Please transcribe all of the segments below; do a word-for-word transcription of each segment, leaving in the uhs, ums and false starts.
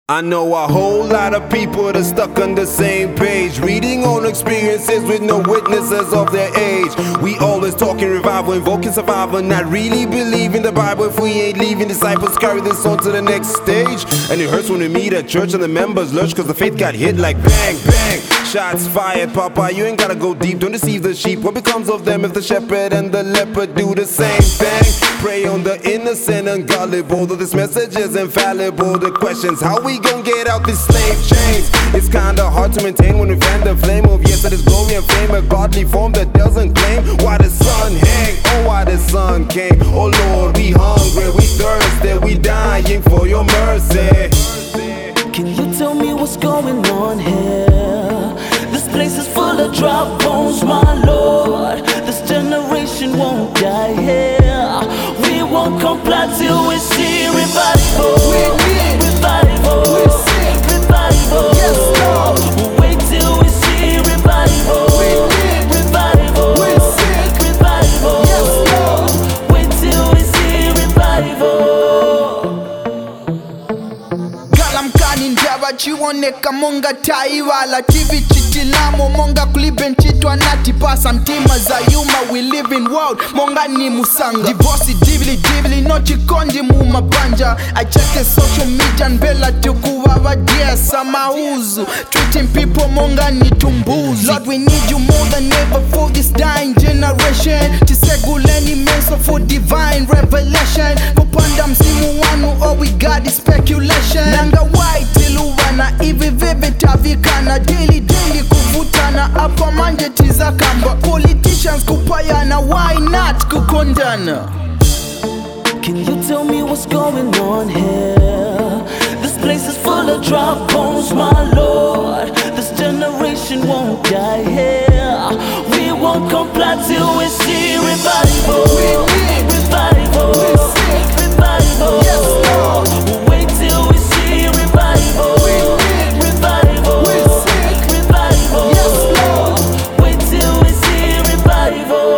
I know a whole lot of people that are stuck on the same page, reading on experiences with no witnesses of their age. We always talking revival, invoking survival, not really believing the Bible. If we ain't leaving, disciples carry this on to the next stage. And it hurts when we meet at church and the members lurch, cause the faith got hit like bang, bang. Shots fired, Papa, you ain't gotta go deep, don't deceive the sheep. What becomes of them if the shepherd and the leopard do the same thing? Pray on the innocent and gullible, though this message is infallible. The questions, how we gon' get out these slave chains? It's kinda hard to maintain when we fan the flame of yes, that is glory and fame, a godly form that doesn't claim. Why the sun hang, oh why the sun came. Oh Lord, we hungry, we thirsty, we dying for your mercy. Can you tell me what's going on here? This place is full of dry bones, my Lord. This generation won't die here. We won't comply till we see revival. We need revival. We seek revival. Yes, Lord. We'll wait till we see revival. We need revival. We seek revival. Yes, Lord. Wait till we see revival. Galamkani njaba chioneka monga taiwala T V chitilamo monga kuliben chitwa nati pasa mtima za yuma. We live in world monga ni musanga. Divorce divili divili no chikondi muma banja. I check the social media and bella tukuwawa dear samauzu. Treating people monga ni tumbuzi. Lord, we need you more than ever for this dying generation. Tiseguleni menso for divine revelation. Kupanda msimu wanu all we got is speculation. Nanga white iluwana ivi vivi tavikana. Daily daily kuvutana apa manje tizakamba. Politicians kupayana, why not kukondana? Can you tell me what's going on here? This place is full of dry bones, my Lord. This generation won't die here. We won't comply till we see revival. We need revival. We seek revival. Yes, Lord. We'll wait till we see revival. We need revival. We seek revival. Yes, Lord. Wait till we see revival.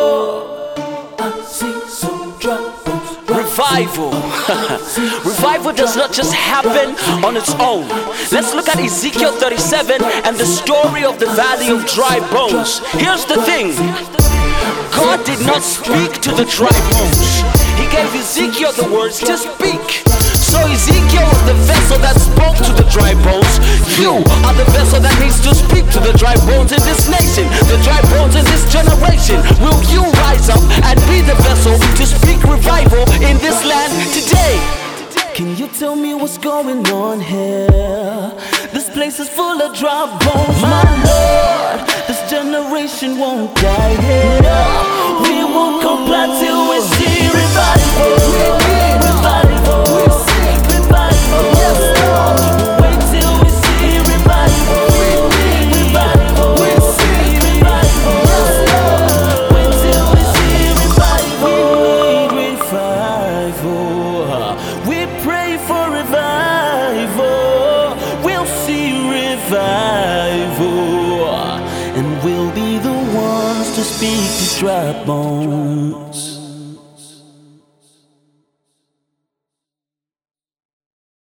I see some dry bones. Revival. Revival does not just happen on its own. Let's look at Ezekiel thirty-seven and the story of the valley of dry bones. Here's the thing. God did not speak to the dry bones. He gave Ezekiel the words to speak. So Ezekiel was the vessel that spoke to the dry bones. You are the vessel that needs to speak to the dry bones in this nation, the dry bones in this generation. Will you rise up and be the vessel to speak revival in this land today? Can you tell me what's going on here? This place is full of dry bones, my Lord. This generation won't die here. We won't comply till we see revival. Revival. Revival. Yes, Lord. Wait till we see revival. Revival. We seek revival. Yes, Lord. Wait till we see revival. We need revival. We pray for revival. We'll see revival, and we'll be the ones to speak to dry bones.